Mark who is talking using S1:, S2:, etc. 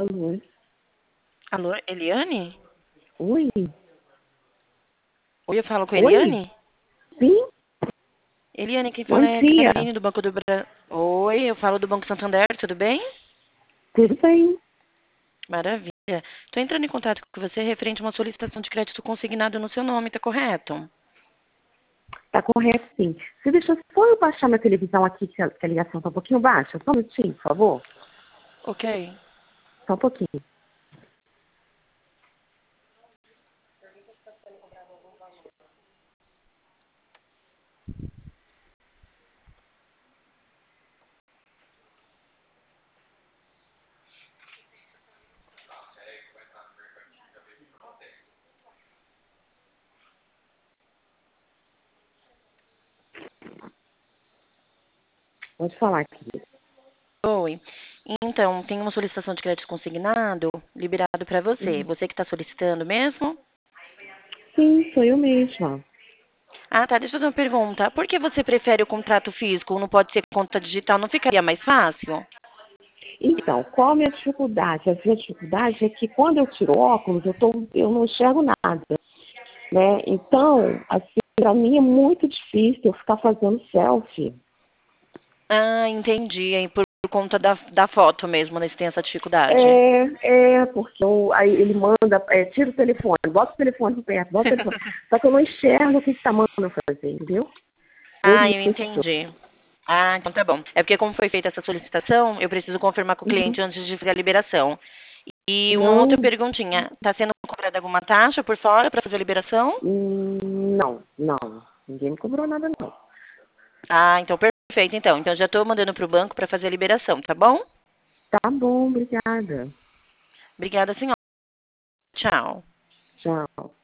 S1: Alô?
S2: Alô, Eliane?
S1: Oi?
S2: Oi, eu falo com a
S1: Oi?
S2: Eliane?
S1: Sim?
S2: Eliane, quem
S1: Bom
S2: fala é a
S1: dia.
S2: Caroline do Banco do Brasil. Oi, eu falo do Banco Santander, tudo bem?
S1: Tudo bem?
S2: Maravilha. Estou entrando em contato com você referente a uma solicitação de crédito consignado no seu nome, tá correto?
S1: Tá correto, sim. Você deixa só eu baixar minha televisão aqui, que a ligação tá um pouquinho baixa. Só um minutinho, por favor.
S2: Ok.
S1: Só um pouquinho. Pode falar, querida.
S2: Oi. Então, tem uma solicitação de crédito consignado liberado para você.
S1: Uhum.
S2: Você que está solicitando mesmo?
S1: Sim, sou eu mesma.
S2: Ah, tá. Deixa eu fazer uma pergunta. Por que você prefere o contrato físico? Não pode ser conta digital? Não ficaria mais fácil?
S1: Então, qual a minha dificuldade? A minha dificuldade é que quando eu tiro óculos, eu não enxergo nada, né? Então, assim, para mim é muito difícil eu ficar fazendo selfie.
S2: Ah, entendi. Aí por conta da foto mesmo, né? Você tem essa dificuldade.
S1: Porque aí ele manda, tira o telefone, bota o telefone perto, bota o telefone. Só que eu não enxergo o que está mandando fazer, entendeu? Por
S2: Ah, eu
S1: isso.
S2: entendi. Ah, então tá bom. É porque como foi feita essa solicitação, eu preciso confirmar com o
S1: Uhum.
S2: cliente antes de fazer a liberação. E uma outra
S1: Não,
S2: perguntinha. Está sendo cobrada alguma taxa por fora para fazer a liberação?
S1: não. Ninguém me cobrou nada, não.
S2: Ah, então perfeito então. Então já estou mandando para o banco para fazer a liberação, tá bom?
S1: Tá bom, obrigada.
S2: Obrigada, senhora. Tchau.
S1: Tchau.